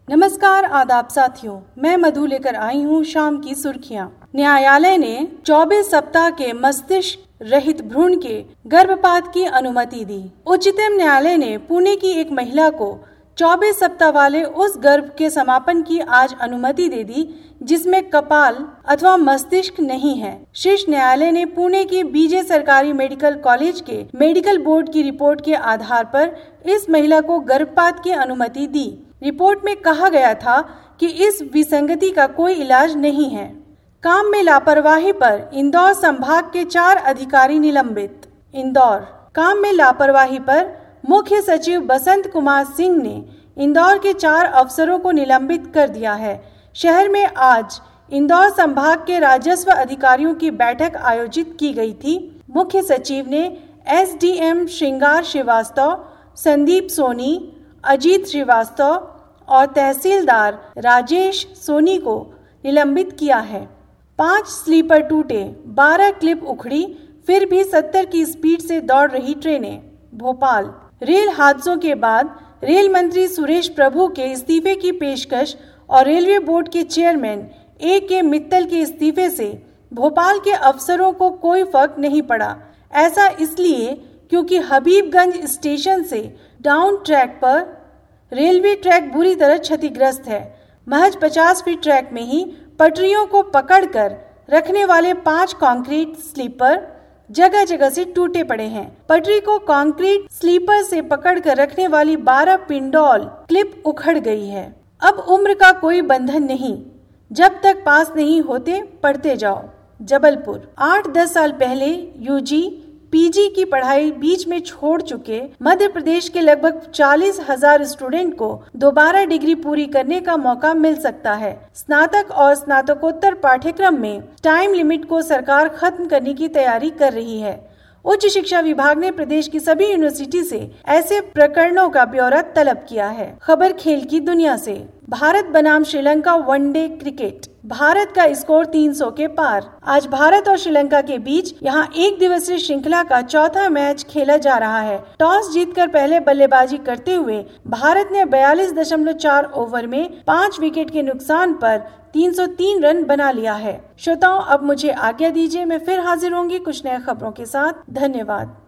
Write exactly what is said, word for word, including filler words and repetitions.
नमस्कार, आदाब साथियों, मैं मधु लेकर आई हूँ शाम की सुर्खियाँ। न्यायालय ने चौबीस सप्ताह के मस्तिष्क रहित भ्रूण के गर्भपात की अनुमति दी। उच्चतम न्यायालय ने पुणे की एक महिला को चौबीस सप्ताह वाले उस गर्भ के समापन की आज अनुमति दे दी जिसमें कपाल अथवा मस्तिष्क नहीं है। शीर्ष न्यायालय ने पुणे के बीजे सरकारी मेडिकल कॉलेज के मेडिकल बोर्ड की रिपोर्ट के आधार पर इस महिला को गर्भपात की अनुमति दी। रिपोर्ट में कहा गया था कि इस विसंगति का कोई इलाज नहीं है। काम में लापरवाही पर इंदौर संभाग के चार अधिकारी निलंबित। इंदौर काम में लापरवाही पर मुख्य सचिव बसंत कुमार सिंह ने इंदौर के चार अफसरों को निलंबित कर दिया है। शहर में आज इंदौर संभाग के राजस्व अधिकारियों की बैठक आयोजित की गई थी। मुख्य सचिव ने एसडीएम श्रृंगार श्रीवास्तव, संदीप सोनी, अजीत श्रीवास्तव और तहसीलदार राजेश सोनी को निलंबित किया है। पांच स्लीपर टूटे, बारह क्लिप उखड़ी, फिर भी सत्तर की स्पीड से दौड़ रही ट्रेनें। भोपाल रेल हादसों के बाद रेल मंत्री सुरेश प्रभु के इस्तीफे की पेशकश और रेलवे बोर्ड के चेयरमैन ए के मित्तल के इस्तीफे से भोपाल के अफसरों को कोई फर्क नहीं पड़ा। ऐसा इसलिए क्योंकि हबीबगंज स्टेशन से डाउन ट्रैक पर रेलवे ट्रैक बुरी तरह क्षतिग्रस्त है। महज पचास फीट ट्रैक में ही पटरियों को पकड़कर रखने वाले पांच कंक्रीट स्लीपर जगह जगह से टूटे पड़े हैं। पटरी को कंक्रीट स्लीपर से पकड़कर रखने वाली बारह पिंडोल क्लिप उखड़ गई है। अब उम्र का कोई बंधन नहीं, जब तक पास नहीं होते पढ़ते जाओ। जबलपुर आठ दस साल पहले यूजी पीजी की पढ़ाई बीच में छोड़ चुके मध्य प्रदेश के लगभग चालीस हजार स्टूडेंट को दोबारा डिग्री पूरी करने का मौका मिल सकता है। स्नातक और स्नातकोत्तर पाठ्यक्रम में टाइम लिमिट को सरकार खत्म करने की तैयारी कर रही है। उच्च शिक्षा विभाग ने प्रदेश की सभी यूनिवर्सिटी से ऐसे प्रकरणों का ब्यौरा तलब किया है। खबर खेल की दुनिया से। भारत बनाम श्रीलंका वनडे क्रिकेट। भारत का स्कोर तीन सौ के पार। आज भारत और श्रीलंका के बीच यहां एक दिवसीय श्रृंखला का चौथा मैच खेला जा रहा है। टॉस जीतकर पहले बल्लेबाजी करते हुए भारत ने बयालीस दशमलव चार ओवर में पाँच विकेट के नुकसान पर तीन सौ तीन रन बना लिया है। श्रोताओं, अब मुझे आज्ञा दीजिए, मैं फिर हाजिर होंगी कुछ नए खबरों के साथ। धन्यवाद।